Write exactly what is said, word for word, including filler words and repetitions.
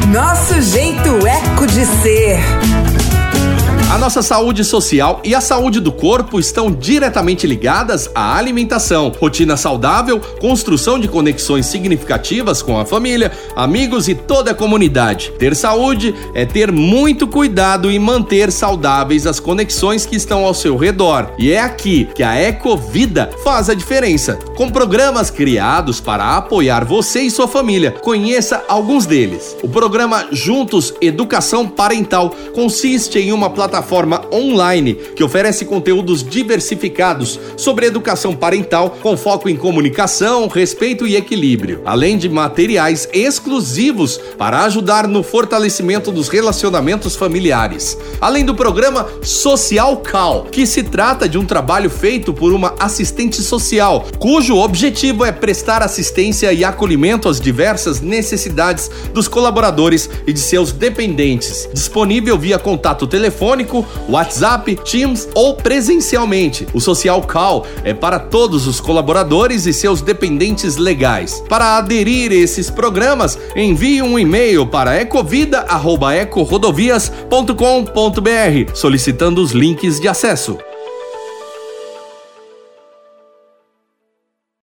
Nosso jeito eco de ser. A nossa saúde social e a saúde do corpo estão diretamente ligadas à alimentação, rotina saudável, construção de conexões significativas com a família, amigos e toda a comunidade. Ter saúde é ter muito cuidado e manter saudáveis as conexões que estão ao seu redor. E é aqui que a Ecovida faz a diferença. Com programas criados para apoiar você e sua família, conheça alguns deles. O programa Juntos Educação Parental consiste em uma plataforma plataforma online que oferece conteúdos diversificados sobre educação parental com foco em comunicação, respeito e equilíbrio, além de materiais exclusivos para ajudar no fortalecimento dos relacionamentos familiares. Além do programa Social Call, que se trata de um trabalho feito por uma assistente social, cujo objetivo é prestar assistência e acolhimento às diversas necessidades dos colaboradores e de seus dependentes, disponível via contato telefônico, WhatsApp, Teams ou presencialmente. O Social Call é para todos os colaboradores e seus dependentes legais. Para aderir a esses programas, envie um e-mail para ecovida arroba ecorodovias ponto com ponto br solicitando os links de acesso.